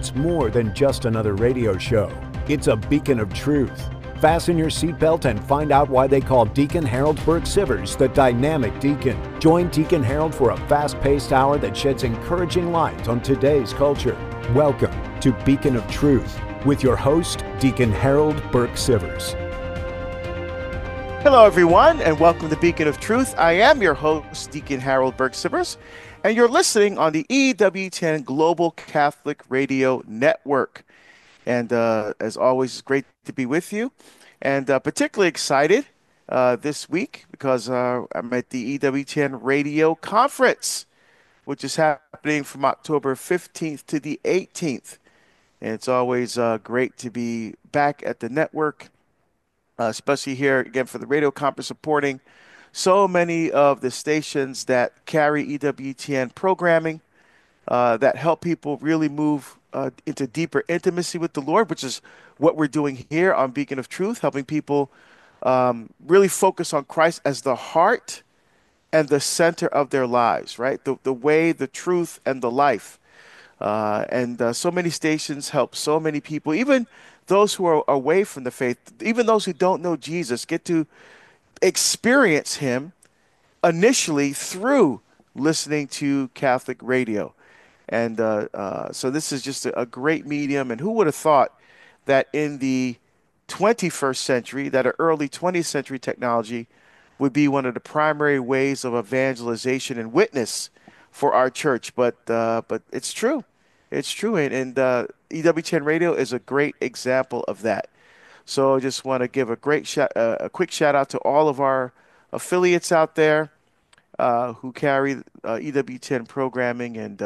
It's more than just another radio show. It's a beacon of truth. Fasten your seatbelt and find out why they call Deacon Harold Burke-Sivers the dynamic deacon. Join Deacon Harold for a fast-paced hour that sheds encouraging light on today's culture. Welcome to Beacon of Truth with your host, Deacon Harold Burke-Sivers. Hello, everyone, and welcome to Beacon of Truth. I am your host, Deacon Harold Burke-Sivers, and you're listening on the EWTN Global Catholic Radio Network. And as always, it's great to be with you, and particularly excited this week because I'm at the EWTN Radio Conference, which is happening from October 15th to the 18th. And it's always great to be back at the network, especially here again for the radio conference, supporting so many of the stations that carry EWTN programming that help people really move into deeper intimacy with the Lord, which is what we're doing here on Beacon of Truth, helping people really focus on Christ as the heart and the center of their lives, right? The way, the truth, and the life. And so many stations help so many people, even those who are away from the faith, even those who don't know Jesus, get to experience him initially through listening to Catholic radio. And so this is just a great medium. And who would have thought that in the 21st century, that an early 20th century technology would be one of the primary ways of evangelization and witness for our church. But it's true. It's true. And EWTN Radio is a great example of that. So I just want to give a quick shout out to all of our affiliates out there who carry EWTN programming, and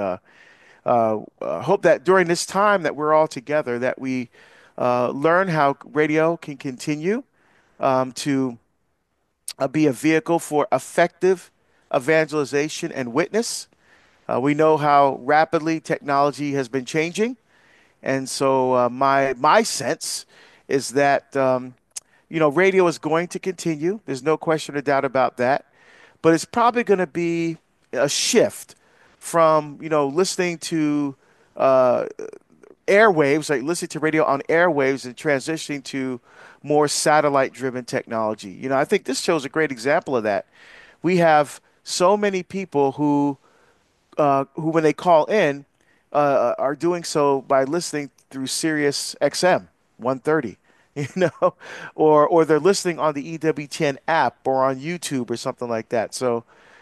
hope that during this time that we're all together, that we learn how radio can continue to be a vehicle for effective evangelization and witness. We know how rapidly technology has been changing, and so my sense is that radio is going to continue. There's no question or doubt about that, but it's probably going to be a shift from listening to airwaves, like listening to radio on airwaves, and transitioning to more satellite-driven technology. I think this shows a great example of that. We have so many people who when they call in, are doing so by listening through Sirius XM 130, or they're listening on the EWTN app or on YouTube or something like that. So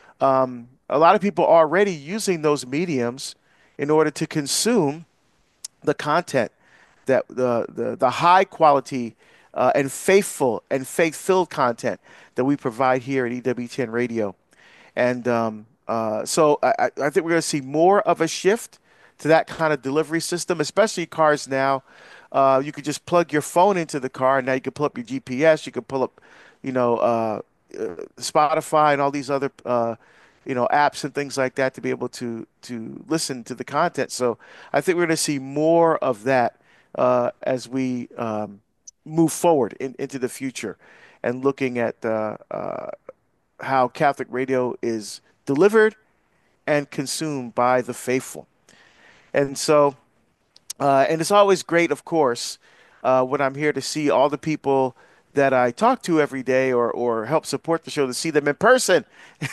a lot of people are already using those mediums in order to consume the content, that the high quality and faithful and faith-filled content that we provide here at EWTN Radio. And so I think we're going to see more of a shift to that kind of delivery system, especially cars now. You could just plug your phone into the car, and now you can pull up your GPS. You can pull up, Spotify and all these other, apps and things like that to be able to listen to the content. So I think we're going to see more of that as we move forward into the future, and looking at how Catholic radio is delivered and consumed by the faithful. And so, and it's always great, of course, when I'm here to see all the people that I talk to every day or help support the show, to see them in person,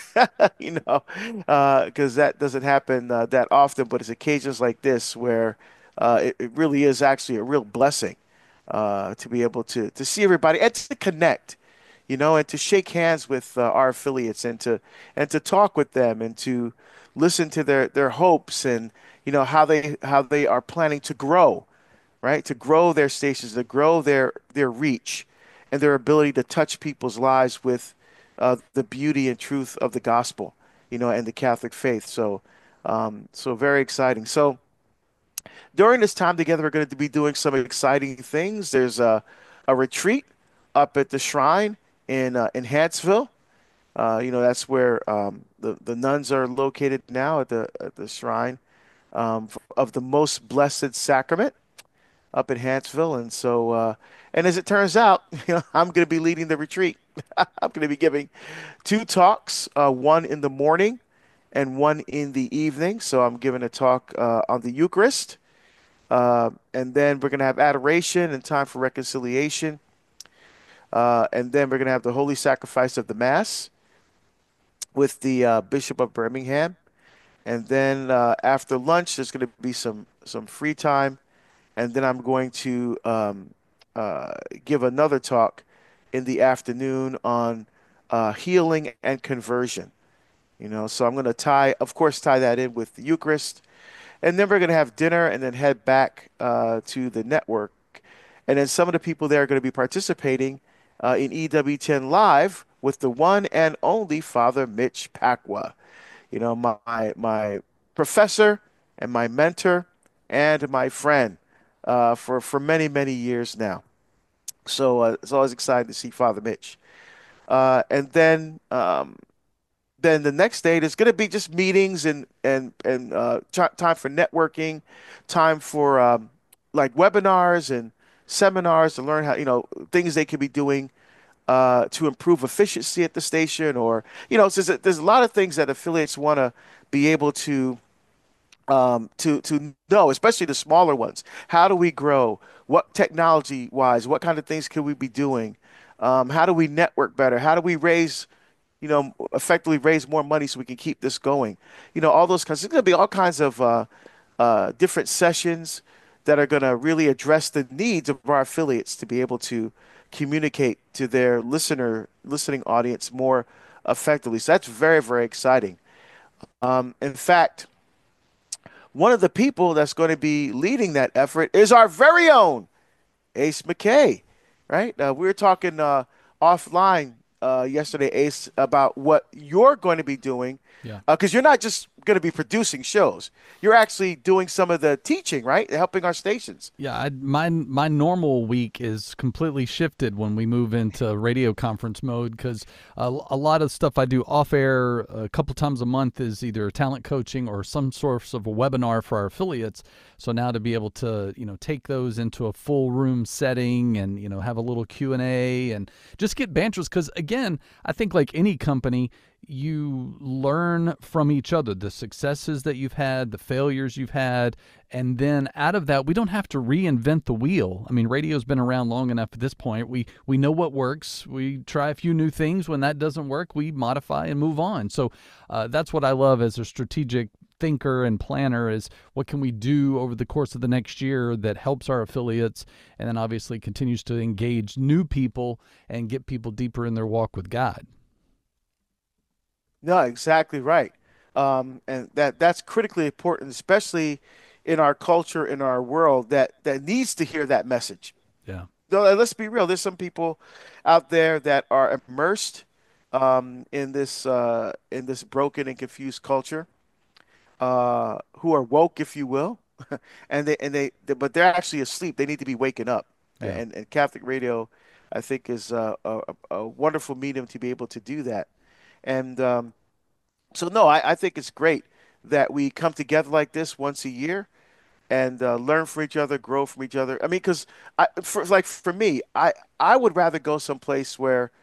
because that doesn't happen that often. But it's occasions like this where it really is actually a real blessing to be able to see everybody and to connect, and to shake hands with our affiliates, and to talk with them, and to listen to their hopes, and how they are planning to grow, right? To grow their stations, to grow their reach, and their ability to touch people's lives with the beauty and truth of the gospel, and the Catholic faith. So, so very exciting. So during this time together, we're going to be doing some exciting things. There's a retreat up at the shrine in Huntsville. That's where the nuns are located now, at the shrine of the Most Blessed Sacrament up in Huntsville. And so, and as it turns out, I'm going to be leading the retreat. I'm going to be giving two talks, one in the morning and one in the evening. So I'm giving a talk on the Eucharist, And then we're going to have adoration and time for reconciliation. And then we're going to have the holy sacrifice of the Mass with the Bishop of Birmingham. And then after lunch, there's going to be some free time. And then I'm going to give another talk in the afternoon on healing and conversion. So I'm going to of course, tie that in with the Eucharist. And then we're going to have dinner and then head back to the network. And then some of the people there are going to be participating in EWTN Live with the one and only Father Mitch Pacwa. My professor and my mentor and my friend for many, many years now. So it's always exciting to see Father Mitch. And then the next day there's going to be just meetings and time for networking, time for like webinars and seminars to learn how things they could be doing to improve efficiency at the station, or so there's a lot of things that affiliates want to be able to know, especially the smaller ones. How do we grow? What technology wise? What kind of things can we be doing? How do we network better? How do we effectively raise more money so we can keep this going? All those kinds. There's going to be all kinds of different sessions that are going to really address the needs of our affiliates to be able to communicate to their listening audience more effectively. So that's very, very exciting. In fact, one of the people that's going to be leading that effort is our very own Ace McKay, right? We were talking offline yesterday, Ace, about what you're going to be doing, Yeah. because you're not just going to be producing shows. You're actually doing some of the teaching, right? Helping our stations. Yeah, my normal week is completely shifted when we move into radio conference mode, because a lot of stuff I do off air a couple times a month is either talent coaching or some source of a webinar for our affiliates. So now to be able to take those into a full room setting and have a little Q&A and just get banters, because again, I think like any company, you learn from each other, the successes that you've had, the failures you've had, and then out of that, we don't have to reinvent the wheel. I mean, radio's been around long enough at this point. We know what works. We try a few new things. When that doesn't work, we modify and move on. So that's what I love as a strategic thinker and planner, is what can we do over the course of the next year that helps our affiliates, and then obviously continues to engage new people and get people deeper in their walk with God. No, exactly right. And that's critically important, especially in our culture, in our world that needs to hear that message. Yeah. No, let's be real. There's some people out there that are immersed in this broken and confused culture, who are woke, if you will, but they're actually asleep. They need to be waking up. Yeah. And Catholic radio, I think, is a wonderful medium to be able to do that. And so, no, I think it's great that we come together like this once a year and learn from each other, grow from each other. I mean, because for me, I would rather go someplace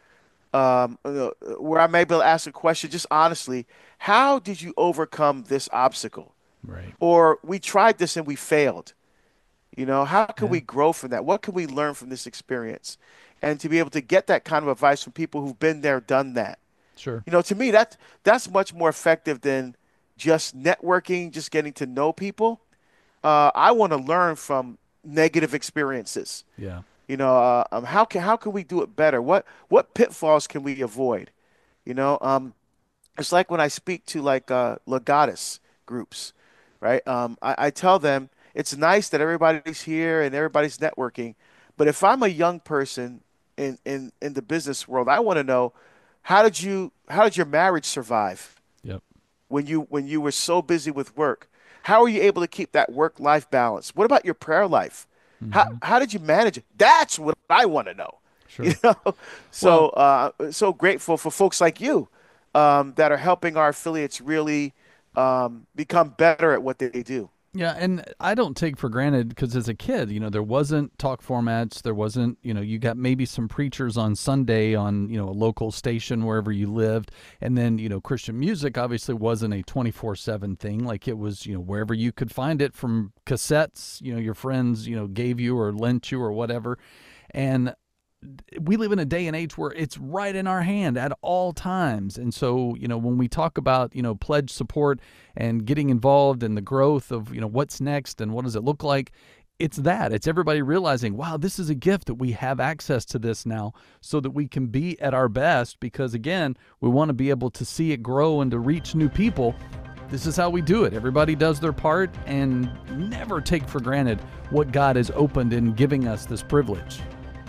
where I'm able to ask a question just honestly. How did you overcome this obstacle? Right. Or we tried this and we failed. How can Yeah. we grow from that? What can we learn from this experience? And to be able to get that kind of advice from people who've been there, done that. Sure. To me, that's much more effective than just networking, just getting to know people. I want to learn from negative experiences. Yeah. How can we do it better? What pitfalls can we avoid? It's like when I speak to like Legatus groups, right? I tell them it's nice that everybody's here and everybody's networking, but if I'm a young person in the business world, I want to know, how did your marriage survive Yep. when you were so busy with work? How are you able to keep that work-life balance? What about your prayer life? How did you manage it? That's what I want to know. You Sure. know, so Well, so grateful for folks like you that are helping our affiliates really become better at what they do. Yeah, and I don't take for granted because as a kid, there wasn't talk formats. There wasn't, you got maybe some preachers on Sunday on, a local station wherever you lived. And then, Christian music obviously wasn't a 24/7 thing. Like it was, wherever you could find it from cassettes, your friends, gave you or lent you or whatever. And we live in a day and age where it's right in our hand at all times. And so, when we talk about, pledge support and getting involved in the growth of, what's next and what does it look like, it's everybody realizing, wow, this is a gift that we have access to this now so that we can be at our best because, again, we want to be able to see it grow and to reach new people. This is how we do it. Everybody does their part and never take for granted what God has opened in giving us this privilege.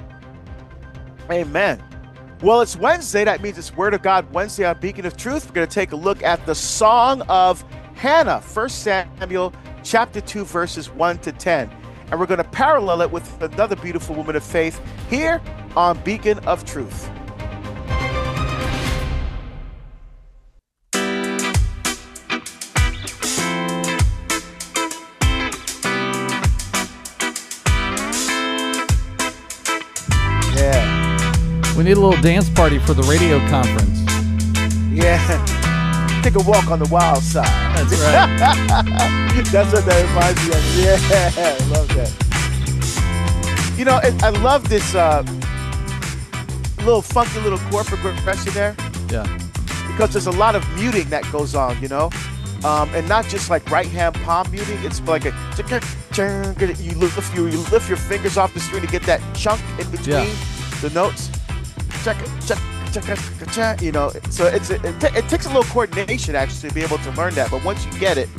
Amen. Well, it's Wednesday. That means it's Word of God Wednesday on Beacon of Truth. We're going to take a look at the Song of Hannah, 1 Samuel chapter 2, verses 1 to 10. And we're going to parallel it with another beautiful woman of faith here on Beacon of Truth. We need a little dance party for the radio conference. Yeah. Take a walk on the wild side. That's right. That's what that reminds me of. Yeah, I love that. I love this little funky little chord progression there. Yeah. Because there's a lot of muting that goes on, and not just like right hand palm muting. It's like you lift your fingers off the string to get that chunk in between the notes. So it takes a little coordination actually to be able to learn that. But once you get it,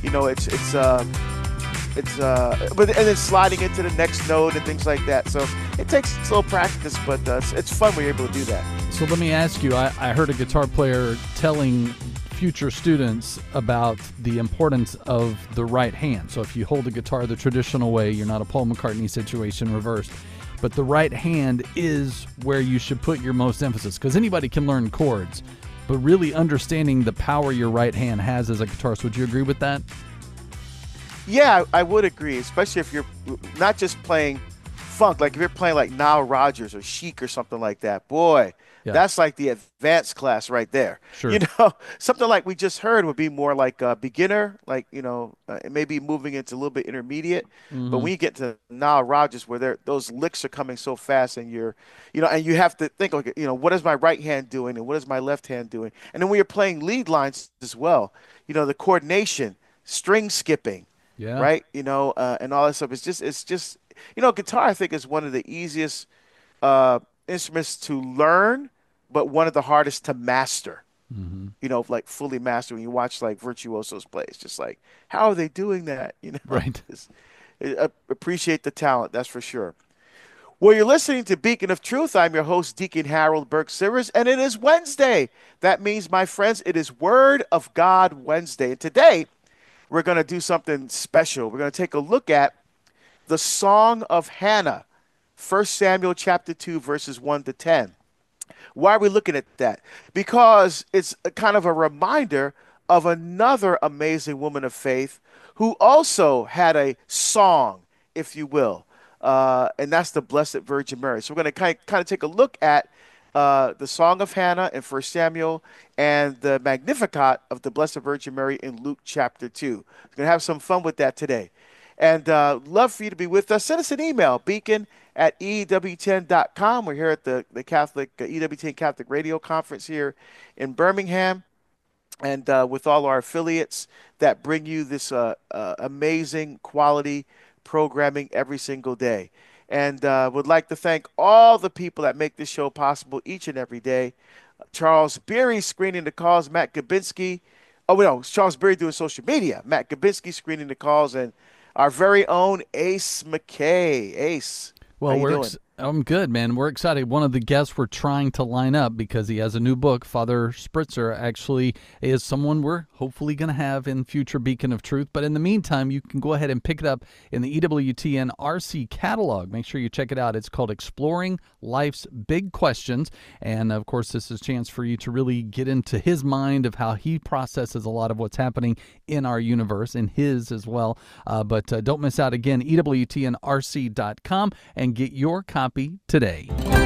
but and then sliding into the next note and things like that. So it takes a little practice, but it's fun when you're able to do that. So let me ask you, I heard a guitar player telling future students about the importance of the right hand. So if you hold the guitar the traditional way, you're not a Paul McCartney situation reversed. But the right hand is where you should put your most emphasis because anybody can learn chords, but really understanding the power your right hand has as a guitarist. Would you agree with that? Yeah, I would agree, especially if you're not just playing funk, like if you're playing like Nile Rodgers or Chic or something like that. Boy, that's like the advanced class right there. Sure. Something like we just heard would be more like a beginner, like, maybe moving into a little bit intermediate. Mm-hmm. But when you get to Nile Rodgers where those licks are coming so fast and and you have to think, like, what is my right hand doing and what is my left hand doing? And then when you're playing lead lines as well, the coordination, string skipping, right? And all that stuff. It's just guitar, I think, is one of the easiest instruments to learn, but one of the hardest to master. Mm-hmm. Like fully master. When you watch like virtuosos play, it's just like, how are they doing that? Right. Appreciate the talent, that's for sure. Well, you're listening to Beacon of Truth. I'm your host, Deacon Harold Burke-Sivers, and it is Wednesday. That means, my friends, it is Word of God Wednesday. And today, we're going to do something special. We're going to take a look at the Song of Hannah, 1 Samuel chapter 2, verses 1 to 10. Why are we looking at that? Because it's a kind of a reminder of another amazing woman of faith who also had a song, if you will, and that's the Blessed Virgin Mary. So we're going to kind of take a look at the Song of Hannah in 1 Samuel and the Magnificat of the Blessed Virgin Mary in Luke chapter 2. We're going to have some fun with that today. And love for you to be with us. Send us an email, beacon@ewtn.com. We're here at the Catholic EWTN Catholic Radio Conference here in Birmingham, and with all our affiliates that bring you this amazing quality programming every single day. And would like to thank all the people that make this show possible each and every day. Charles Beery screening the calls, Matt Gabinski. Oh, no, Charles Beery doing social media. Matt Gabinski screening the calls, and our very own Ace McKay. Ace, well, I'm good, man. We're excited. One of the guests we're trying to line up because he has a new book. Father Spritzer actually is someone we're hopefully going to have in future Beacon of Truth. But in the meantime, you can go ahead and pick it up in the EWTN RC catalog. Make sure you check it out. It's called Exploring Life's Big Questions. And of course, this is a chance for you to really get into his mind of how he processes a lot of what's happening in our universe, in his as well. But don't miss out again, EWTNRC.com, and get your copy today.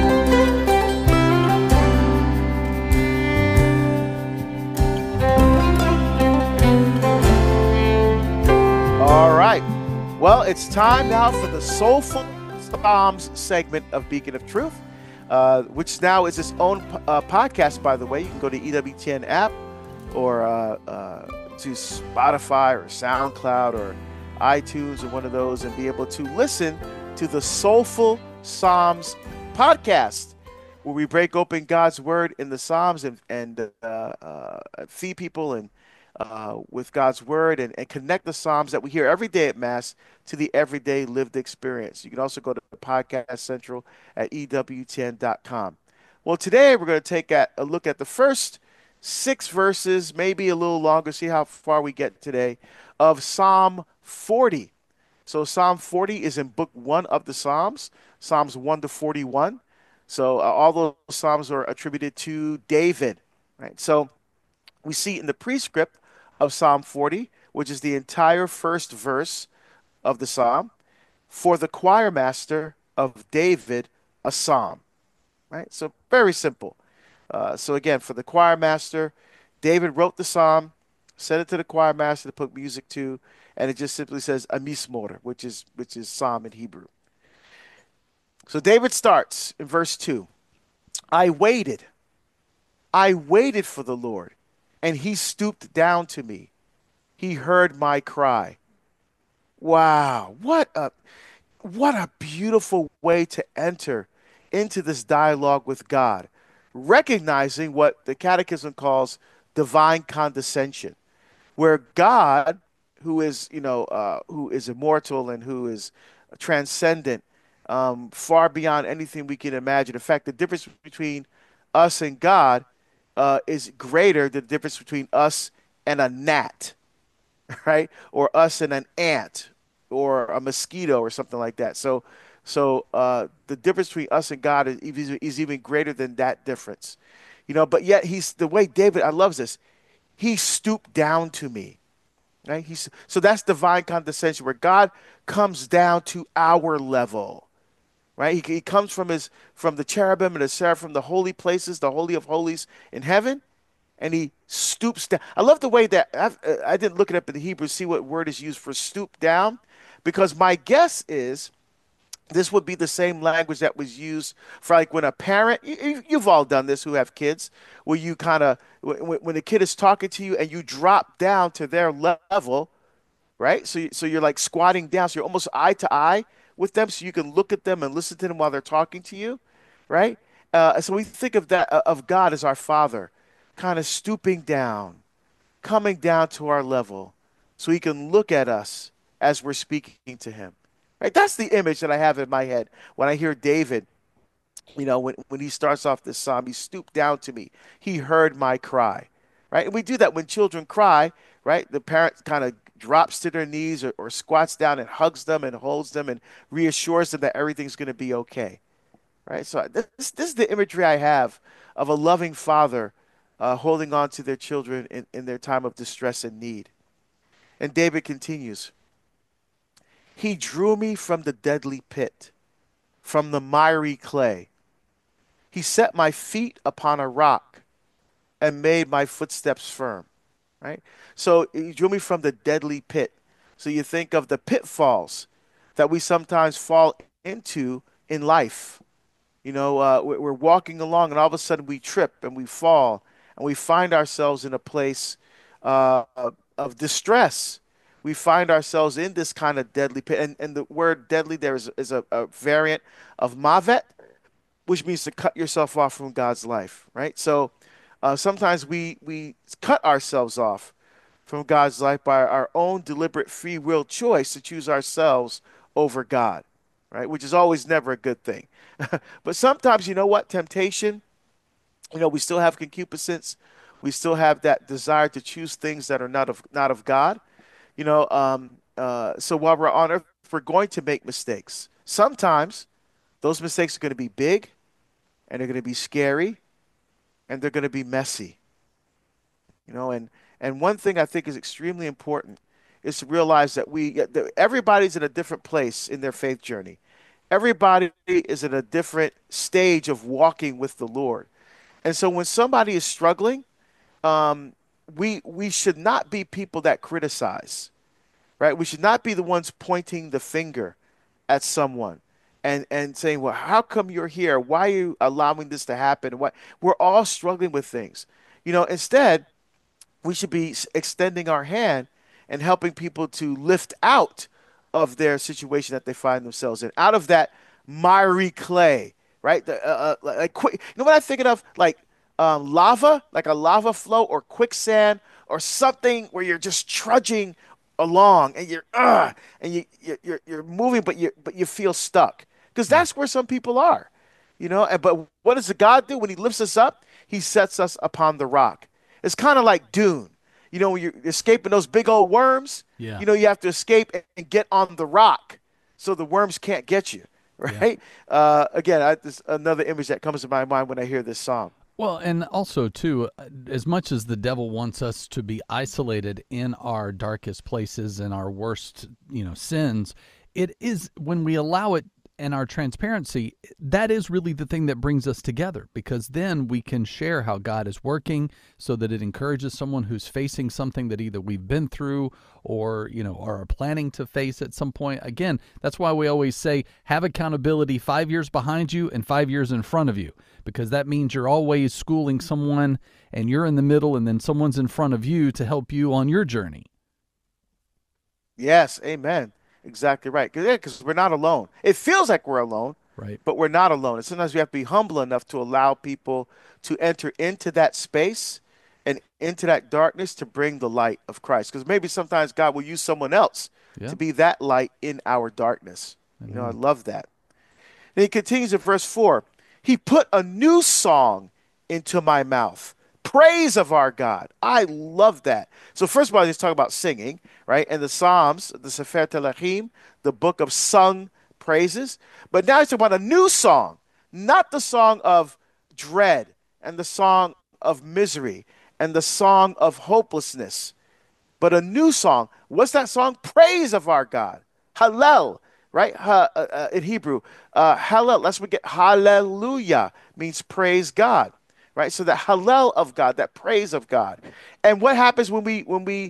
All right. Well, it's time now for the Soulful Psalms segment of Beacon of Truth, which now is its own podcast, by the way. You can go to EWTN app or to Spotify or SoundCloud or iTunes or one of those and be able to listen to the Soulful Psalms podcast, where we break open God's word in the Psalms and feed people and with God's word and connect the Psalms that we hear every day at Mass to the everyday lived experience. You can also go to Podcast Central at EWTN.com. Well, today we're going to take a look at the first 6 verses, maybe a little longer, see how far we get today, of Psalm 40. So Psalm 40 is in book 1 of the Psalms, Psalms 1 to 41. So all those Psalms are attributed to David, right? So we see in the prescript of Psalm 40, which is the entire first verse of the Psalm, for the choir master of David, a Psalm, right? So very simple. So again, for the choir master, David wrote the Psalm, sent it to the choir master to put music to, and it just simply says a mismor, which is Psalm in Hebrew. So David starts in verse 2. I waited for the Lord, and he stooped down to me. He heard my cry. Wow, what a beautiful way to enter into this dialogue with God, recognizing what the Catechism calls divine condescension, where God, who is immortal and who is transcendent, far beyond anything we can imagine. In fact, the difference between us and God is greater than the difference between us and a gnat, right? Or us and an ant, or a mosquito, or something like that. So the difference between us and God is even greater than that difference, But yet he's the way David. I love this. He stooped down to me. Right? So that's divine condescension, where God comes down to our level, right? He comes from the cherubim and the seraphim, the holy places, the holy of holies in heaven, and he stoops down. I love the way that I didn't look it up in the Hebrew, see what word is used for stoop down, because my guess is this would be the same language that was used for, like, when a parent, you've all done this who have kids, where you kind of, when a kid is talking to you and you drop down to their level, right? So you're like squatting down, so you're almost eye to eye with them, so you can look at them and listen to them while they're talking to you, right? So we think of that, of God as our Father, kind of stooping down, coming down to our level, so he can look at us as we're speaking to him. Right, that's the image that I have in my head when I hear David. When he starts off this psalm, he stooped down to me. He heard my cry. Right, and we do that when children cry. Right, the parent kind of drops to their knees or squats down and hugs them and holds them and reassures them that everything's going to be okay. Right, so this is the imagery I have of a loving father holding on to their children in their time of distress and need. And David continues. He drew me from the deadly pit, from the miry clay. He set my feet upon a rock and made my footsteps firm. Right? So he drew me from the deadly pit. So you think of the pitfalls that we sometimes fall into in life. We're walking along and all of a sudden we trip and we fall and we find ourselves in a place of distress. We find ourselves in this kind of deadly pit. And the word deadly there is a variant of mavet, which means to cut yourself off from God's life, right? So sometimes we cut ourselves off from God's life by our own deliberate free will choice to choose ourselves over God. right? Which is always never a good thing. But sometimes, you know what? Temptation, we still have concupiscence. We still have that desire to choose things that are not of God. So while we're on earth, we're going to make mistakes. Sometimes those mistakes are going to be big and they're going to be scary and they're going to be messy. And one thing I think is extremely important is to realize that everybody's in a different place in their faith journey. Everybody is in a different stage of walking with the Lord. And so when somebody is struggling, we should not be people that criticize, right? We should not be the ones pointing the finger at someone and saying, well, how come you're here? Why are you allowing this to happen? We're all struggling with things. Instead, we should be extending our hand and helping people to lift out of their situation that they find themselves in, out of that miry clay, right? Like quick, you know what I'm thinking of? Like lava, like a lava flow or quicksand or something where you're just trudging along and you're moving, but you feel stuck because that's where some people are, but what does the God do when he lifts us up? He sets us upon the rock. It's kind of like Dune. When you're escaping those big old worms, Yeah. You have to escape and get on the rock so the worms can't get you, right? Yeah. Again, this another image that comes to my mind when I hear this song. Well, and also, too, as much as the devil wants us to be isolated in our darkest places and our worst, sins, it is when we allow it and our transparency, that is really the thing that brings us together, because then we can share how God is working so that it encourages someone who's facing something that either we've been through or, are planning to face at some point. Again, that's why we always say have accountability 5 years behind you and 5 years in front of you, because that means you're always schooling someone and you're in the middle and then someone's in front of you to help you on your journey. Yes, amen. Exactly right. Because we're not alone. It feels like we're alone, right? But we're not alone. And sometimes we have to be humble enough to allow people to enter into that space and into that darkness to bring the light of Christ. Because maybe sometimes God will use someone else to be that light in our darkness. Amen. I love that. And he continues in verse 4. He put a new song into my mouth. Praise of our God. I love that. So first of all, he's talking about singing, right? And the Psalms, the Sefer Telachim, the book of sung praises. But now he's talking about a new song, not the song of dread and the song of misery and the song of hopelessness, but a new song. What's that song? Praise of our God. Hallel, right? In Hebrew, Hallel. Let's get hallelujah means praise God. Right, so that hallel of God, that praise of God, and what happens when we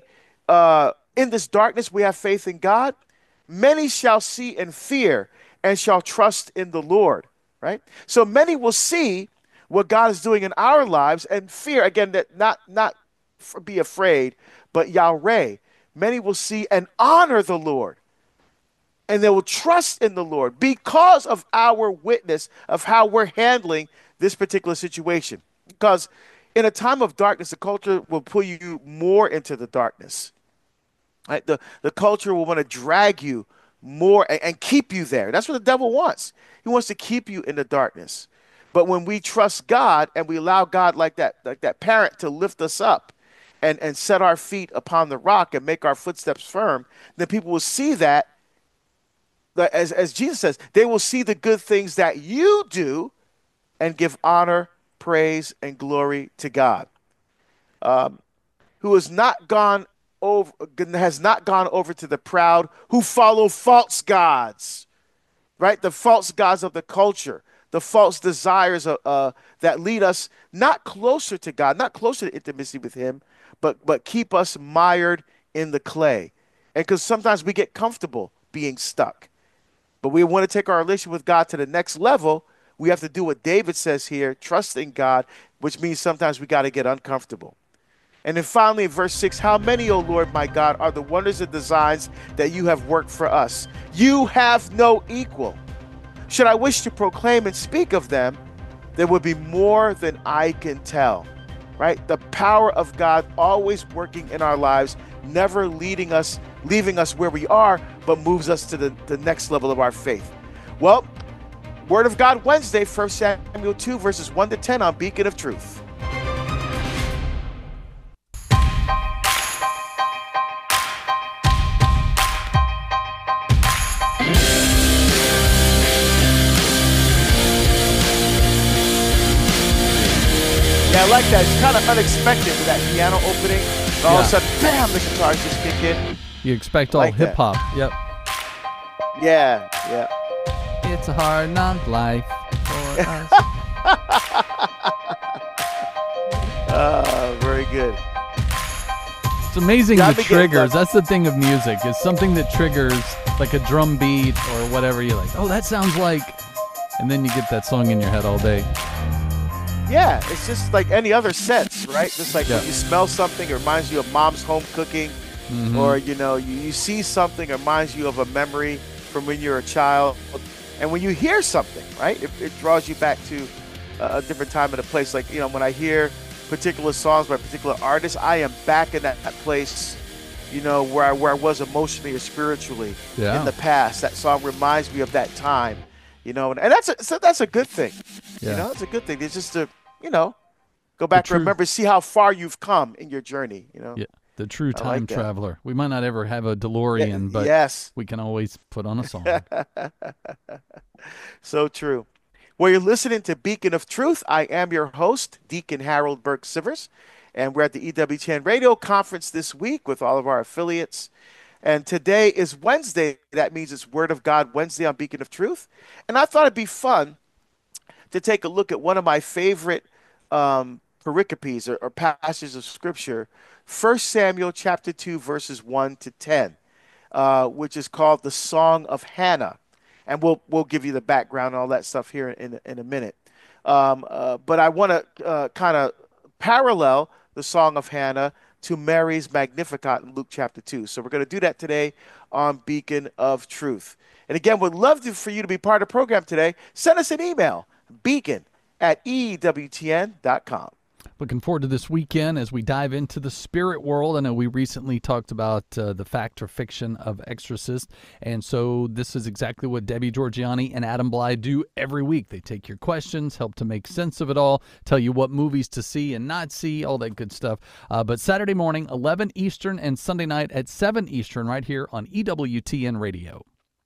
in this darkness we have faith in God? Many shall see and fear, and shall trust in the Lord. Right, so many will see what God is doing in our lives and fear. Again, that not be afraid, but Yahweh. Many will see and honor the Lord, and they will trust in the Lord because of our witness of how we're handling this particular situation. Because in a time of darkness, the culture will pull you more into the darkness. Right? The culture will want to drag you more and keep you there. That's what the devil wants. He wants to keep you in the darkness. But when we trust God and we allow God like that parent to lift us up and set our feet upon the rock and make our footsteps firm, then people will see that, as Jesus says, they will see the good things that you do and give honor, praise, and glory to God, who has not gone over to the proud who follow false gods, right? The false gods of the culture, the false desires that lead us not closer to God, not closer to intimacy with Him, but keep us mired in the clay. And because sometimes we get comfortable being stuck, but we want to take our relationship with God to the next level. We have to do what David says here, trust in God, which means sometimes we got to get uncomfortable. And then finally, in verse 6, how many, O Lord, my God, are the wonders and designs that you have worked for us? You have no equal. Should I wish to proclaim and speak of them, there would be more than I can tell, right? The power of God always working in our lives, never leaving us where we are, but moves us to the next level of our faith. Well, Word of God Wednesday, 1 Samuel 2, verses 1 to 10 on Beacon of Truth. Yeah, I like that. It's kind of unexpected with that piano opening. And all of a sudden, bam, the guitars just kick in. You expect all hip hop. Yep. Yeah, yeah. It's a hard knock life for us. Very good. It's amazing the triggers. That's the thing of music. It's something that triggers like a drum beat or whatever. You're like, oh, that sounds like... And then you get that song in your head all day. Yeah, it's just like any other sense, right? Just like when you smell something, it reminds you of mom's home cooking. Or, you see something, it reminds you of a memory from when you're a child. And when you hear something, right, it draws you back to a different time and a place. Like, when I hear particular songs by particular artists, I am back in that place, where I was emotionally or spiritually in the past. That song reminds me of that time, and that's a good thing. It's a good thing. It's just to, go back and remember, see how far you've come in your journey, Yeah. The true time traveler. We might not ever have a DeLorean, but we can always put on a song. So true. Well, you're listening to Beacon of Truth. I am your host, Deacon Harold Burke-Sivers, and we're at the EWTN Radio Conference this week with all of our affiliates. And today is Wednesday. That means it's Word of God Wednesday on Beacon of Truth. And I thought it'd be fun to take a look at one of my favorite pericopes or passages of Scripture, 1 Samuel chapter 2, verses 1 to 10, which is called the Song of Hannah. And we'll give you the background and all that stuff here in a minute. But I want to kind of parallel the Song of Hannah to Mary's Magnificat in Luke chapter 2. So we're going to do that today on Beacon of Truth. And again, we'd love for you to be part of the program today. Send us an email, beacon@ewtn.com. Looking forward to this weekend as we dive into the spirit world. I know we recently talked about the fact or fiction of Exorcist, and so this is exactly what Debbie Georgianni and Adam Bly do every week. They take your questions, help to make sense of it all, tell you what movies to see and not see, all that good stuff. But Saturday morning, 11 Eastern, and Sunday night at 7 Eastern right here on EWTN Radio.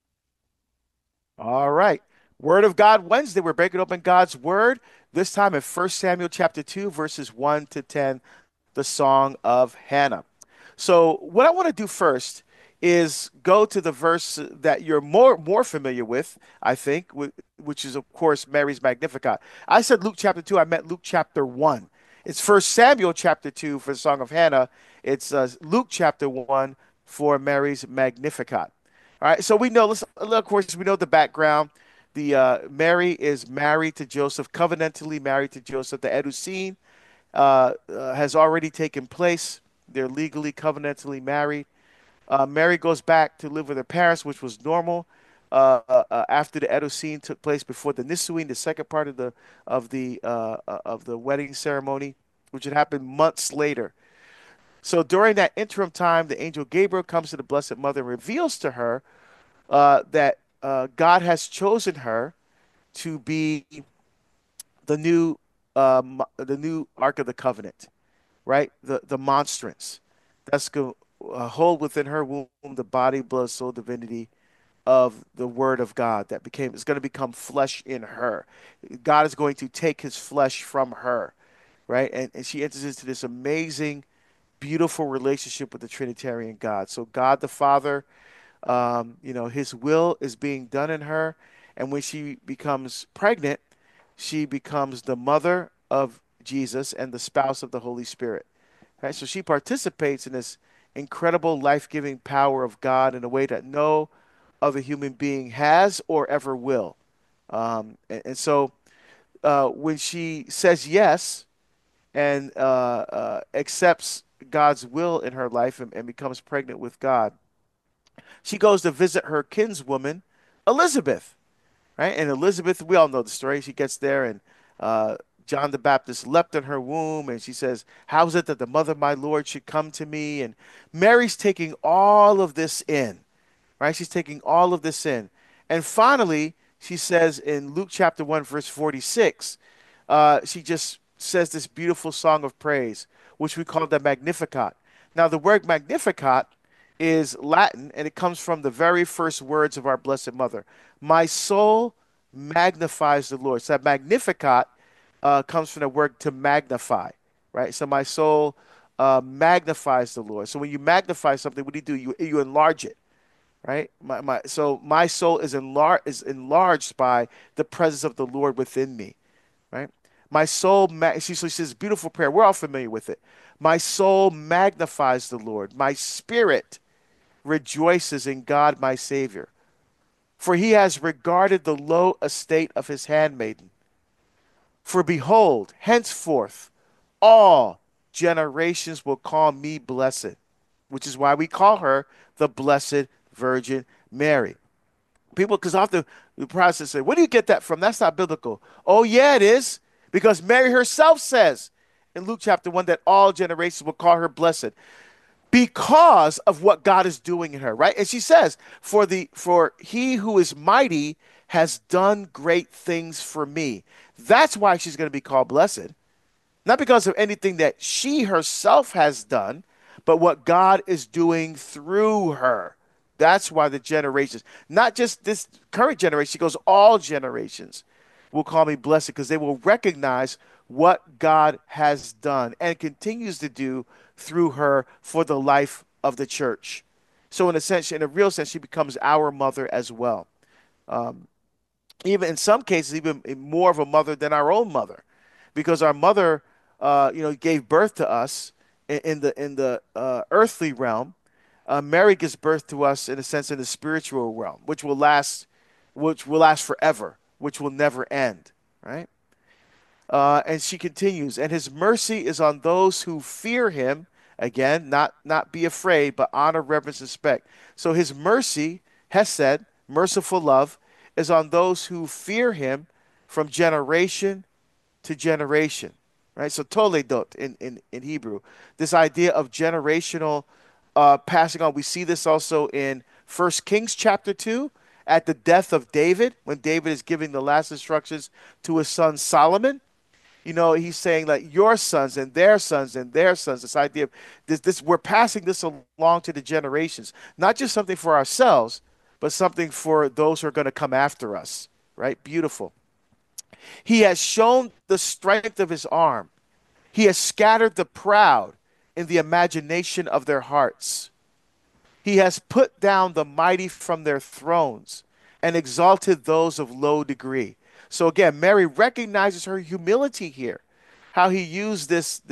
All right. Word of God Wednesday. We're breaking open God's Word. This time in 1 Samuel chapter 2, verses 1 to 10, the Song of Hannah. So what I want to do first is go to the verse that you're more familiar with, I think, which is, of course, Mary's Magnificat. I said Luke chapter 2. I meant Luke chapter 1. It's 1 Samuel chapter 2 for the Song of Hannah. It's Luke chapter 1 for Mary's Magnificat. All right, so we know, of course, we know the background. Mary is married to Joseph, covenantally married to Joseph. The Edusine has already taken place. They're legally, covenantally married. Mary goes back to live with her parents, which was normal after the Edusine took place, before the Nisuin, the second part of the wedding ceremony, which had happened months later. So during that interim time, the angel Gabriel comes to the Blessed Mother and reveals to her that God has chosen her to be the new Ark of the Covenant, right? The monstrance that's going to hold within her womb the body, blood, soul, divinity of the Word of God that is going to become flesh in her. God is going to take his flesh from her, right? And she enters into this amazing, beautiful relationship with the Trinitarian God. So God the Father, his will is being done in her. And when she becomes pregnant, she becomes the mother of Jesus and the spouse of the Holy Spirit. Right? So she participates in this incredible life-giving power of God in a way that no other human being has or ever will. So when she says yes and accepts God's will in her life and becomes pregnant with God, she goes to visit her kinswoman, Elizabeth, right? And Elizabeth, we all know the story. She gets there, and John the Baptist leapt in her womb, and she says, "How is it that the mother of my Lord should come to me?" And Mary's taking all of this in, right? She's taking all of this in. And finally, she says in Luke chapter 1, verse 46, she just says this beautiful song of praise, which we call the Magnificat. Now, the word Magnificat is Latin, and it comes from the very first words of our Blessed Mother. My soul magnifies the Lord. So that Magnificat comes from the word to magnify, right? So my soul magnifies the Lord. So when you magnify something, what do? You enlarge it, right? So my soul is enlarged by the presence of the Lord within me, right? My soul, so she says, beautiful prayer. We're all familiar with it. My soul magnifies the Lord. My spirit rejoices in God, my Savior, for he has regarded the low estate of his handmaiden. For behold, henceforth all generations will call me blessed, which is why we call her the Blessed Virgin Mary. People, because often the process say, where do you get that from? That's not biblical. Oh, yeah, it is. Because Mary herself says in Luke chapter 1 that all generations will call her blessed because of what God is doing in her, right? And she says, for he who is mighty has done great things for me. That's why she's going to be called blessed. Not because of anything that she herself has done, but what God is doing through her. That's why the generations, not just this current generation, she goes, all generations will call me blessed because they will recognize what God has done and continues to do through her for the life of the church. So in a sense, in a real sense, she becomes our mother as well. Even in some cases, even more of a mother than our own mother, because our mother, gave birth to us in the earthly realm. Mary gives birth to us in a sense in the spiritual realm, which will last forever, which will never end, right? And she continues, and his mercy is on those who fear him. Again, not be afraid, but honor, reverence, respect. So his mercy, Hesed, merciful love, is on those who fear him from generation to generation, right? So toledot in Hebrew, this idea of generational passing on. We see this also in First Kings chapter 2 at the death of David, when David is giving the last instructions to his son Solomon. He's saying like your sons and their sons and their sons. This idea of this we're passing this along to the generations, not just something for ourselves, but something for those who are going to come after us. Right? Beautiful. He has shown the strength of his arm. He has scattered the proud in the imagination of their hearts. He has put down the mighty from their thrones and exalted those of low degree. So again, Mary recognizes her humility here. How he used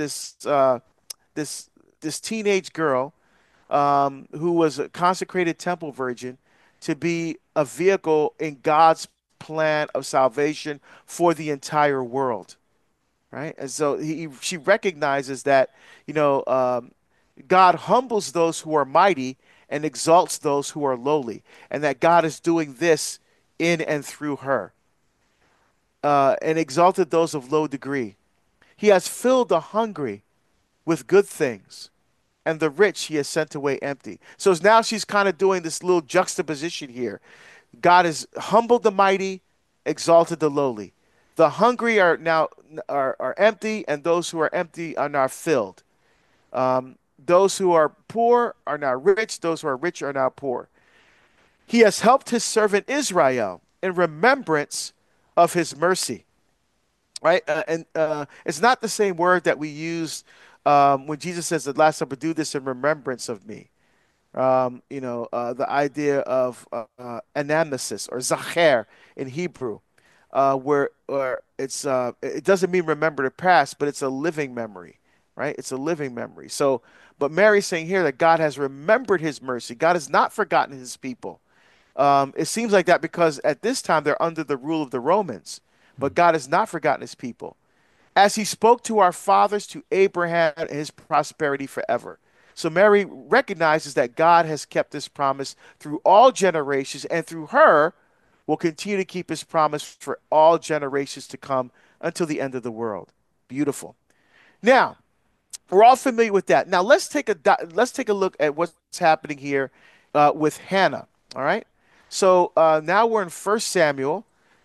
this teenage girl who was a consecrated temple virgin to be a vehicle in God's plan of salvation for the entire world, right? And so she recognizes that God humbles those who are mighty and exalts those who are lowly, and that God is doing this in and through her. And exalted those of low degree. He has filled the hungry with good things, and the rich he has sent away empty. So now she's kind of doing this little juxtaposition here. God has humbled the mighty, exalted the lowly. The hungry are now are empty, and those who are empty are now filled. Those who are poor are now rich. Those who are rich are now poor. He has helped his servant Israel in remembrance of his mercy, right? And it's not the same word that we use when Jesus says at Last Supper, do this in remembrance of me. The idea of anamnesis or zacher in Hebrew, where it doesn't mean remember the past, but it's a living memory, right? It's a living memory. So, but Mary's saying here that God has remembered his mercy. God has not forgotten his people. It seems like that because at this time they're under the rule of the Romans, but God has not forgotten his people. As he spoke to our fathers, to Abraham, and his prosperity forever. So Mary recognizes that God has kept his promise through all generations, and through her will continue to keep his promise for all generations to come until the end of the world. Beautiful. Now, we're all familiar with that. Now let's take a look at what's happening here with Hannah. All right. So now we're in 1 Samuel.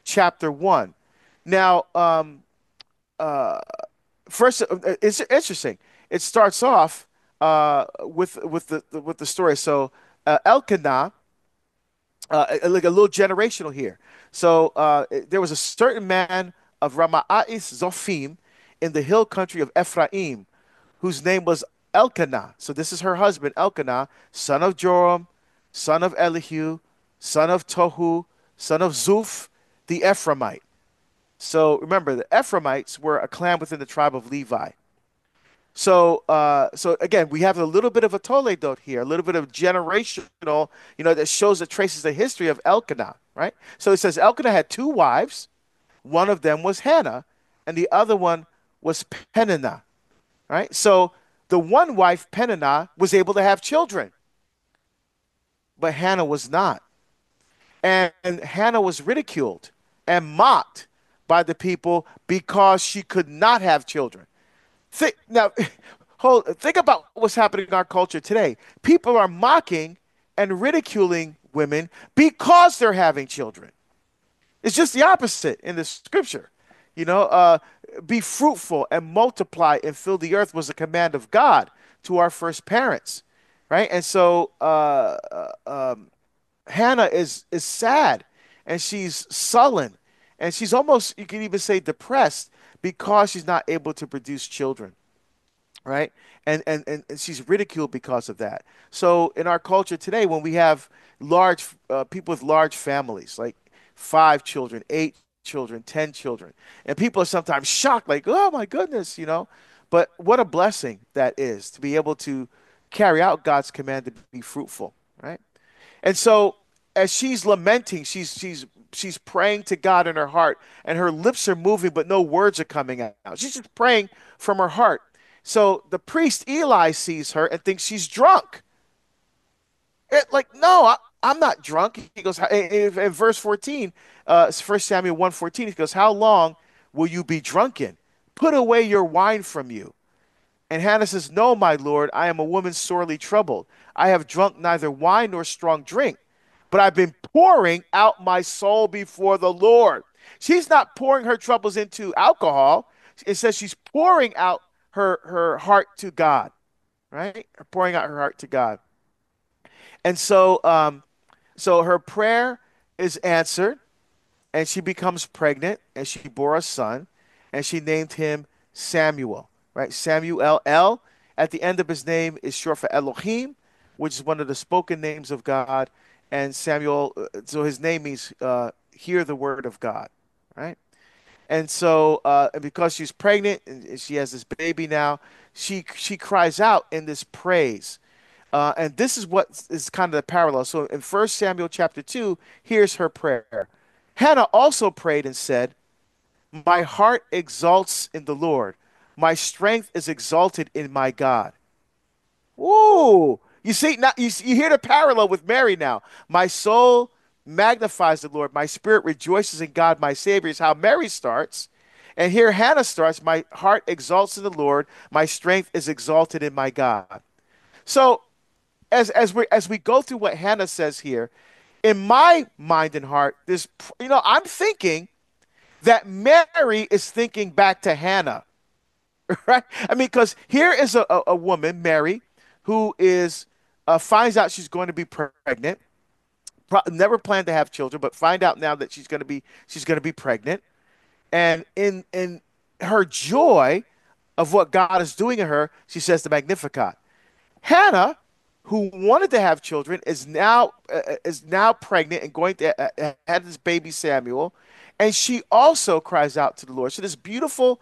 chapter 1. Now, uh, first, it's interesting. It starts off with the story. So Elkanah, like a little generational here. So there was a certain man of Rama'is Zophim in the hill country of Ephraim, whose name was Elkanah. So this is her husband, Elkanah, son of Joram, son of Elihu, son of Tohu, son of Zuph, the Ephraimite. So remember, the Ephraimites were a clan within the tribe of Levi. So again, we have a little bit of a toledot here, a little bit of generational, that shows that traces the history of Elkanah, right? So it says Elkanah had two wives. One of them was Hannah, and the other one was Peninnah, right? So the one wife, Peninnah, was able to have children, but Hannah was not. And Hannah was ridiculed and mocked by the people because she could not have children. Now, think about what's happening in our culture today. People are mocking and ridiculing women because they're having children. It's just the opposite in the scripture. Be fruitful and multiply and fill the earth was a command of God to our first parents, right? And so Hannah is sad, and she's sullen, and she's almost, you can even say, depressed because she's not able to produce children, right? And she's ridiculed because of that. So in our culture today, when we have large people with large families, like 5 children, 8 children, 10 children, and people are sometimes shocked, like, oh my goodness. But what a blessing that is to be able to carry out God's command to be fruitful, right? And so as she's lamenting, she's praying to God in her heart, and her lips are moving, but no words are coming out. She's just praying from her heart. So the priest Eli sees her and thinks she's drunk. No, I'm not drunk. He goes, in verse 14, 1 Samuel 1:14, he goes, how long will you be drunken? Put away your wine from you. And Hannah says, no, my lord, I am a woman sorely troubled. I have drunk neither wine nor strong drink, but I've been pouring out my soul before the Lord. She's not pouring her troubles into alcohol. It says she's pouring out her heart to God, right? Pouring out her heart to God. And so her prayer is answered, and she becomes pregnant, and she bore a son, and she named him Samuel, right? Samuel, at the end of his name is short for Elohim, which is one of the spoken names of God. And Samuel, so his name means hear the word of God, right? And so, and because she's pregnant and she has this baby now, she cries out in this praise. And this is what is kind of the parallel. So in 1 Samuel chapter 2, here's her prayer. Hannah also prayed and said, my heart exalts in the Lord. My strength is exalted in my God. Woo! You see, now you hear the parallel with Mary now. My soul magnifies the Lord. My spirit rejoices in God, my Savior, is how Mary starts. And here Hannah starts, my heart exalts in the Lord. My strength is exalted in my God. So as we go through what Hannah says here, in my mind and heart, I'm thinking that Mary is thinking back to Hannah, right? I mean, because here is a woman, Mary, who is finds out she's going to be pregnant. Never planned to have children, but find out now that she's going to be pregnant, and in her joy of what God is doing in her, she says the Magnificat. Hannah, who wanted to have children, is now pregnant and going to have this baby Samuel, and she also cries out to the Lord. So this beautiful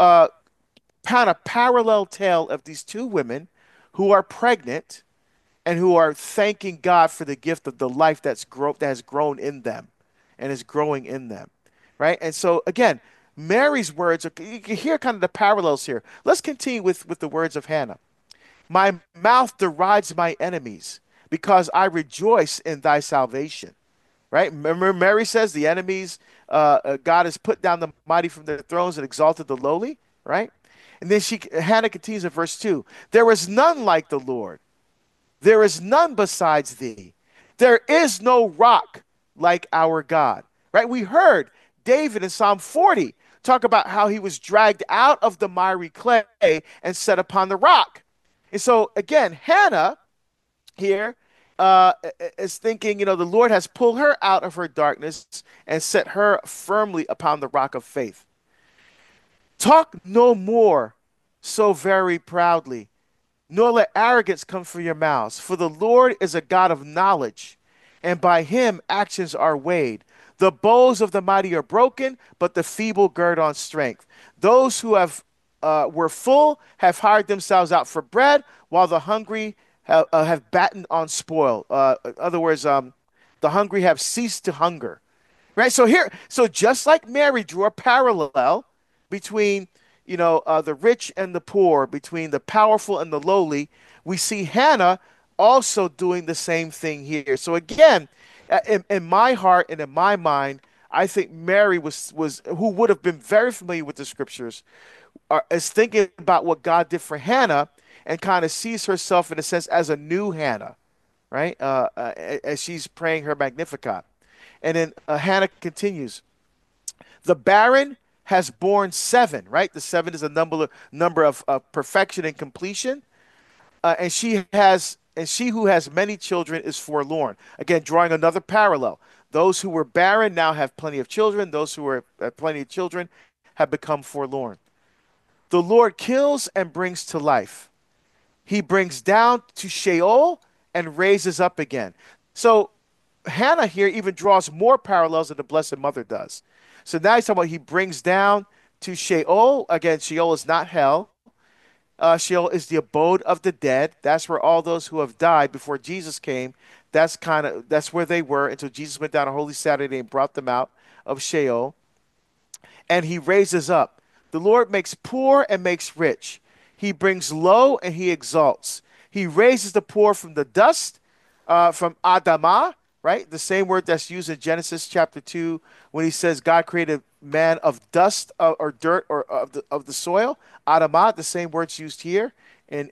kind of parallel tale of these two women who are pregnant and who are thanking God for the gift of the life that has grown in them and is growing in them, right? And so again, Mary's words you can hear kind of the parallels here. Let's continue with the words of Hannah. My mouth derides my enemies because I rejoice in thy salvation. Right? Remember, Mary says the enemies, God has put down the mighty from their thrones and exalted the lowly. Right? And then Hannah continues in verse 2. There is none like the Lord. There is none besides thee. There is no rock like our God. Right? We heard David in Psalm 40 talk about how he was dragged out of the miry clay and set upon the rock. And so again, Hannah here is thinking, the Lord has pulled her out of her darkness and set her firmly upon the rock of faith. Talk no more so very proudly, nor let arrogance come from your mouths. For the Lord is a God of knowledge, and by him actions are weighed. The bows of the mighty are broken, but the feeble gird on strength. Those who were full have hired themselves out for bread, while the hungry have battened on spoil. In other words, the hungry have ceased to hunger. Right. So just like Mary drew a parallel between the rich and the poor, between the powerful and the lowly, we see Hannah also doing the same thing here. So again, in my heart and in my mind, I think Mary was who would have been very familiar with the scriptures, is thinking about what God did for Hannah and kind of sees herself in a sense as a new Hannah, right? As she's praying her Magnificat. And then Hannah continues, the barren has borne 7, right? The 7 is a number of perfection and completion. And she who has many children is forlorn. Again, drawing another parallel. Those who were barren now have plenty of children. Those who have plenty of children have become forlorn. The Lord kills and brings to life. He brings down to Sheol and raises up again. So Hannah here even draws more parallels than the Blessed Mother does. So now he's talking about he brings down to Sheol. Again, Sheol is not hell. Sheol is the abode of the dead. That's where all those who have died before Jesus came, that's where they were until Jesus went down on Holy Saturday and brought them out of Sheol. And he raises up. The Lord makes poor and makes rich. He brings low and he exalts. He raises the poor from the dust, from Adamah, right? The same word that's used in Genesis chapter 2 when he says God created man of dust or dirt or of the soil. Adamah, the same word's used here in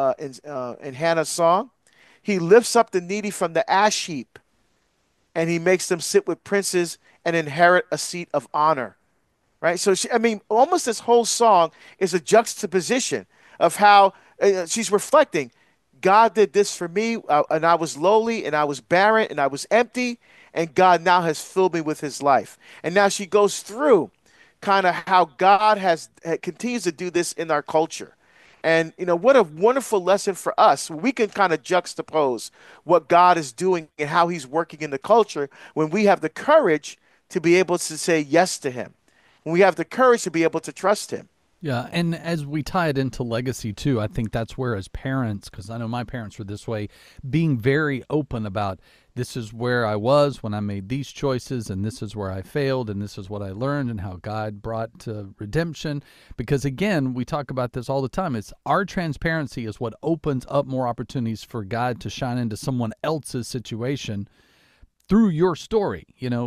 Hannah's song. He lifts up the needy from the ash heap, and he makes them sit with princes and inherit a seat of honor. Right? So, almost this whole song is a juxtaposition of how she's reflecting, God did this for me, and I was lowly, and I was barren, and I was empty, and God now has filled me with his life. And now she goes through kind of how God continues to do this in our culture. And, what a wonderful lesson for us. We can kind of juxtapose what God is doing and how he's working in the culture when we have the courage to be able to say yes to him. When we have the courage to be able to trust him. Yeah, and as we tie it into legacy too, I think that's where as parents, because I know my parents were this way, being very open about this is where I was when I made these choices, and this is where I failed, and this is what I learned, and how God brought to redemption. Because again, we talk about this all the time. It's our transparency is what opens up more opportunities for God to shine into someone else's situation through your story.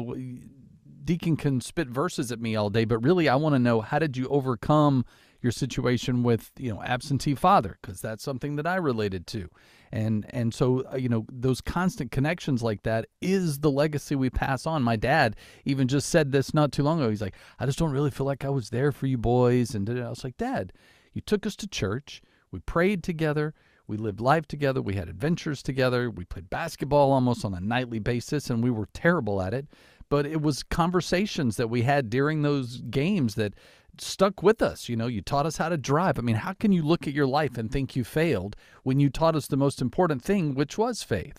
Deacon can spit verses at me all day, but really I want to know, how did you overcome your situation with, absentee father? Because that's something that I related to. And so, those constant connections like that is the legacy we pass on. My dad even just said this not too long ago. He's like, I just don't really feel like I was there for you boys. And I was like, Dad, you took us to church. We prayed together. We lived life together. We had adventures together. We played basketball almost on a nightly basis, and we were terrible at it. But it was conversations that we had during those games that stuck with us. You taught us how to drive. How can you look at your life and think you failed when you taught us the most important thing, which was faith?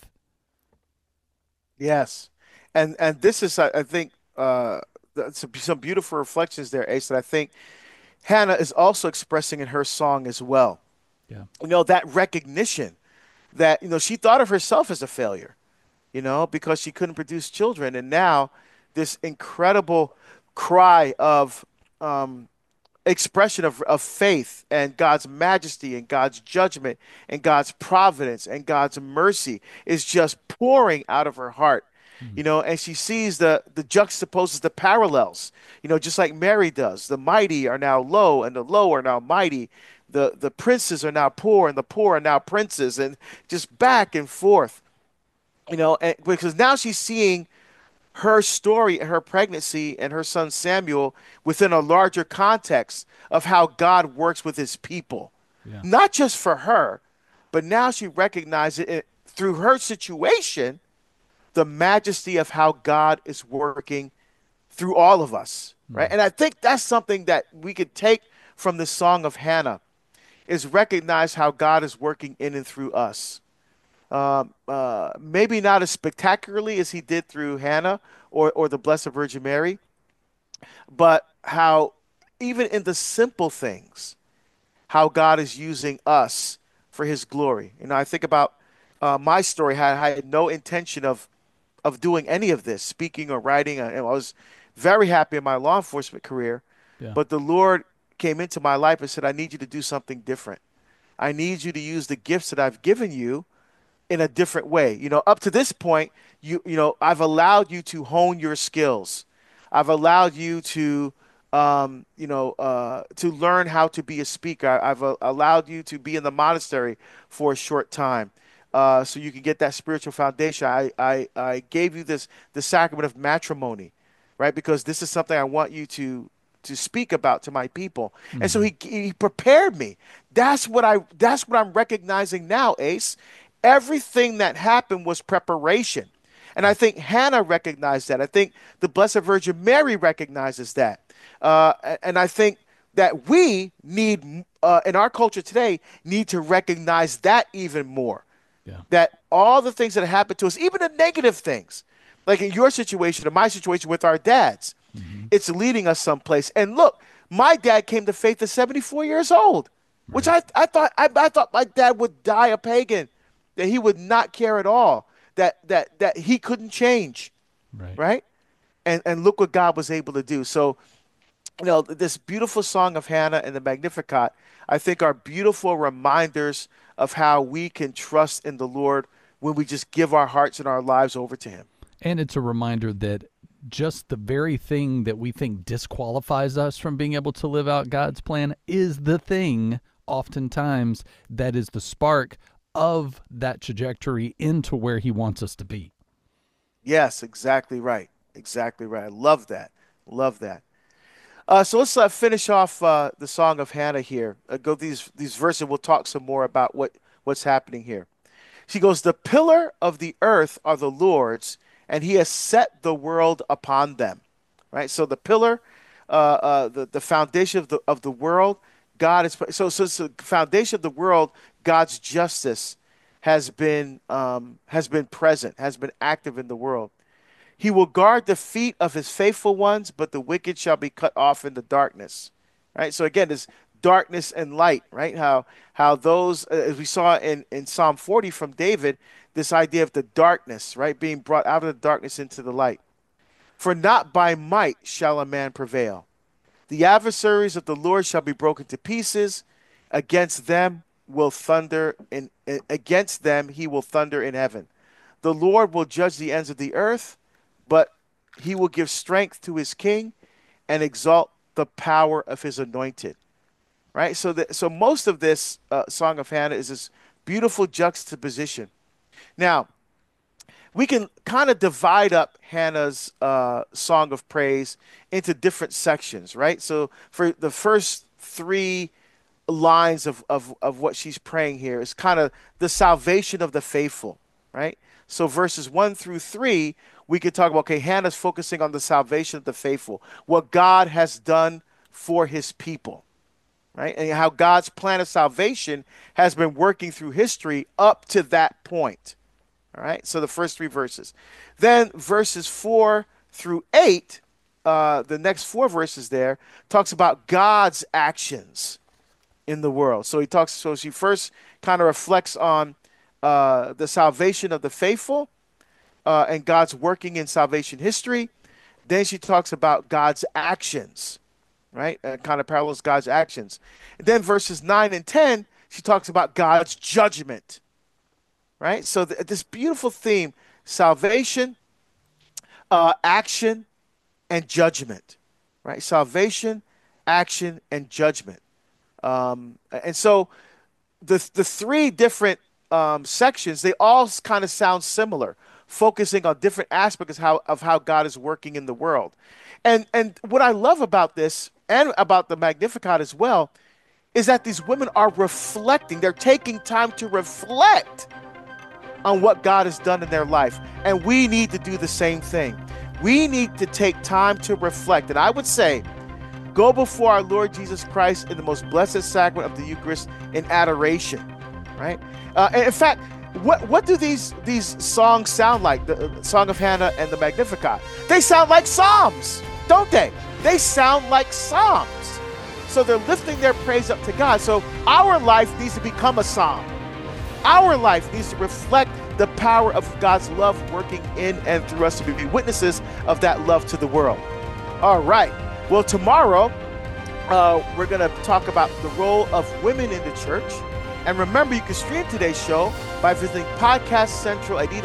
Yes. And this is, I think, some beautiful reflections there, Ace, that I think Hannah is also expressing in her song as well. Yeah. That recognition that, she thought of herself as a failure. Because she couldn't produce children. And now this incredible cry of expression of faith and God's majesty and God's judgment and God's providence and God's mercy is just pouring out of her heart. And she sees the juxtaposes, the parallels, just like Mary does. The mighty are now low and the low are now mighty. The princes are now poor and the poor are now princes, and just back and forth. And because now she's seeing her story and her pregnancy and her son Samuel within a larger context of how God works with his people. Yeah. Not just for her, but now she recognizes it through her situation, the majesty of how God is working through all of us, right? And I think that's something that we could take from the Song of Hannah is recognize how God is working in and through us. Maybe not as spectacularly as he did through Hannah or the Blessed Virgin Mary, but how even in the simple things, how God is using us for his glory. I think about my story. I had no intention of doing any of this, speaking or writing. I was very happy in my law enforcement career, Yeah. but the Lord came into my life and said, I need you to do something different. I need you to use the gifts that I've given you in a different way. Up to this point, I've allowed you to hone your skills. I've allowed you to, to learn how to be a speaker. I've allowed you to be in the monastery for a short time, so you can get that spiritual foundation. I gave you the sacrament of matrimony, right? Because this is something I want you to speak about to my people. And so he prepared me. That's what I'm recognizing now, Ace. Everything that happened was preparation. And I think Hannah recognized that. I think the Blessed Virgin Mary recognizes that. And I think that we need, in our culture today, need to recognize that even more. Yeah. That all the things that happened to us, even the negative things, like in your situation or my situation with our dads, it's leading us someplace. And look, my dad came to faith at 74 years old, which I thought my dad would die a pagan, that he would not care at all, that he couldn't change, right? And look what God was able to do. So, this beautiful song of Hannah and the Magnificat, I think, are beautiful reminders of how we can trust in the Lord when we just give our hearts and our lives over to him. And it's a reminder that just the very thing that we think disqualifies us from being able to live out God's plan is the thing, oftentimes, that is the spark of that trajectory into where he wants us to be. Yes, exactly right. Exactly right. I love that. Love that. So let's finish off the Song of Hannah here. Go these verses. We'll talk some more about what's happening here. She goes, "The pillar of the earth are the Lord's, and he has set the world upon them." Right. So the pillar, the foundation of the world, God is so the foundation of the world. God's justice has been present, has been active in the world. He will guard the feet of his faithful ones, but the wicked shall be cut off in the darkness. Right? So again, there's darkness and light, right? How those, as we saw in Psalm 40 from David, this idea of the darkness, right? Being brought out of the darkness into the light. For not by might shall a man prevail. The adversaries of the Lord shall be broken to pieces. Against them he will thunder in heaven. The Lord will judge the ends of the earth, but he will give strength to his king and exalt the power of his anointed. Right? So most of this Song of Hannah is this beautiful juxtaposition. Now, we can kind of divide up Hannah's Song of Praise into different sections, right? So for the first three lines of what she's praying here is kind of the salvation of the faithful, right? So verses 1 through 3, we could talk about, okay, Hannah's focusing on the salvation of the faithful, what God has done for his people, right? And how God's plan of salvation has been working through history up to that point, all right? So the first three verses. Then verses 4 through 8, the next four verses there, talks about God's actions in the world. So she first kind of reflects on the salvation of the faithful, and God's working in salvation history. Then she talks about God's actions, right? And kind of parallels God's actions. And then verses 9 and 10, she talks about God's judgment, right? So this beautiful theme, salvation, action, and judgment, right? Salvation, action, and judgment. And so the three different sections, they all kind of sound similar. focusing on different aspects of how God is working in the world. And what I love about this and about the Magnificat as well is that these women are reflecting. They're taking time to reflect on what God has done in their life. And we need to do the same thing. We need to take time to reflect. And I would say, go before our Lord Jesus Christ in the most blessed sacrament of the Eucharist in adoration, right? And in fact, what do these songs sound like? The Song of Hannah and the Magnificat. They sound like psalms, don't they? They sound like psalms. So they're lifting their praise up to God. So our life needs to become a psalm. Our life needs to reflect the power of God's love working in and through us to be witnesses of that love to the world. All right. Well, tomorrow, we're going to talk about the role of women in the church. And remember, you can stream today's show by visiting Podcast Central at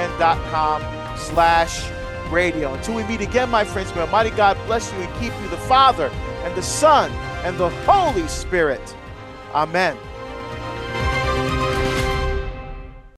EWTN.com/radio. Until we meet again, my friends, may Almighty God bless you and keep you, the Father and the Son and the Holy Spirit. Amen.